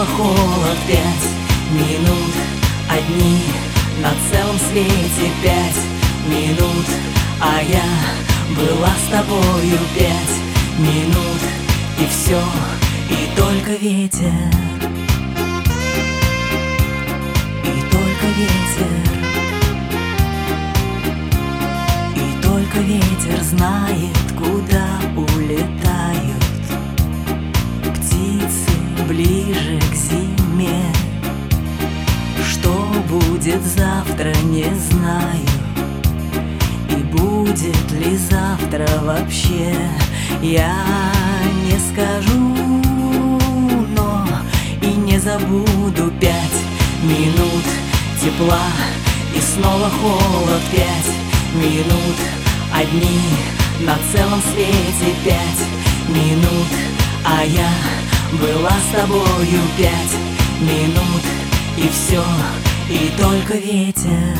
снова холод. 5 минут одни на целом свете. 5 минут, а я была с тобою. 5 минут, и все, и только ветер, и только ветер, и только ветер знает, куда улетают птицы ближе к зиме. Что будет завтра, не знаю, и будет ли завтра вообще, я не скажу, но и не забуду. 5 минут тепла и снова холод. 5 минут одни на целом свете. 5 минут, а я была с тобою. 5 минут, и все, и только ветер.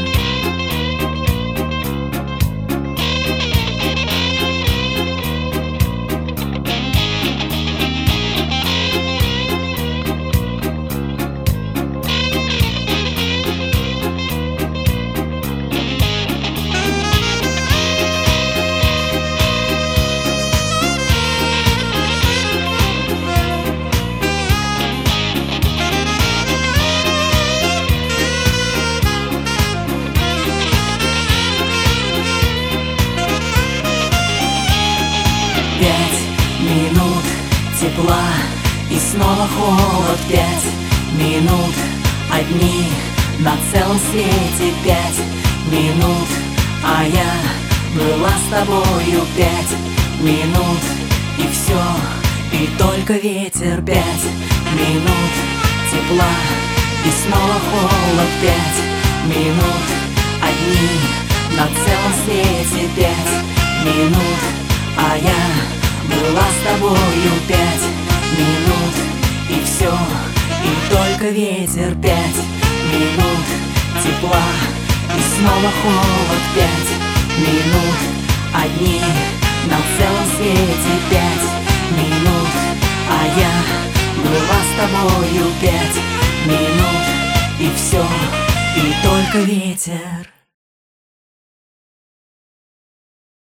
Минут тепла и снова холод. 5 минут одни на целом свете. 5 минут, а я была с тобою. 5 минут, и все, и только ветер. 5 минут тепла и снова холод. 5 минут одни на целом свете. 5 минут, а я была с тобою. 5 минут, и все, и только ветер. 5 минут тепла и снова холод. 5 минут одни на целом свете. 5 минут, а я была с тобою. 5 минут, и все, и только ветер.